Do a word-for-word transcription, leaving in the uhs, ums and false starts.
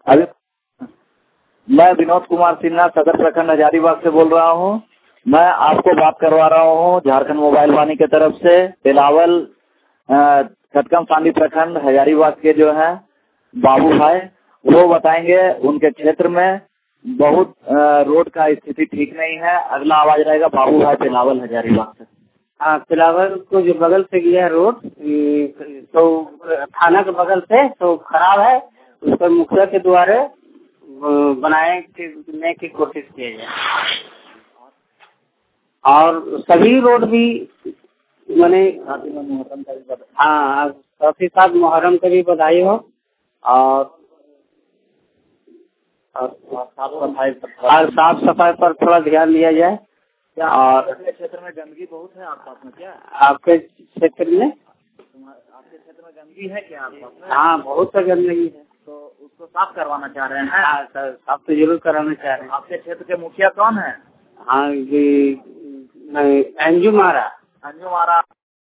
अभी मैं विनोद कुमार सिन्हा सदर प्रखंड हजारीबाग से बोल रहा हूँ। मैं आपको बात करवा रहा हूँ झारखंड मोबाइल वाणी के तरफ से। बिलावल खटकम सांडी प्रखंड हजारीबाग के जो है बाबू भाई, वो बताएंगे उनके क्षेत्र में बहुत रोड का स्थिति ठीक नहीं है। अगला आवाज रहेगा बाबू भाई बिलावल हजारीबाग से। हाँ, बिलावल को जो बगल से गया है रोड तो थाना के बगल से तो खराब है, उस पर मुखिया के द्वारा बनाए करने की कोशिश की जाए और सभी रोड भी मैंने हाँ साथ ही साथ मुहर्रम की भी बधाई हो और और साफ सफाई और साफ सफाई पर थोड़ा ध्यान दिया जाए। और आपके क्षेत्र में गंदगी बहुत है आसपास में क्या? आपके क्षेत्र में आपके क्षेत्र में गंदगी है क्या आसपास में? हाँ, बहुत सा गंदगी है, तो उसको साफ करवाना चाह रहे हैं। हाँ सर, साफ तो जरूर कराना चाह रहे हैं। आपके क्षेत्र के मुखिया कौन है? हाँ जी, अंजू मारा अंजू मारा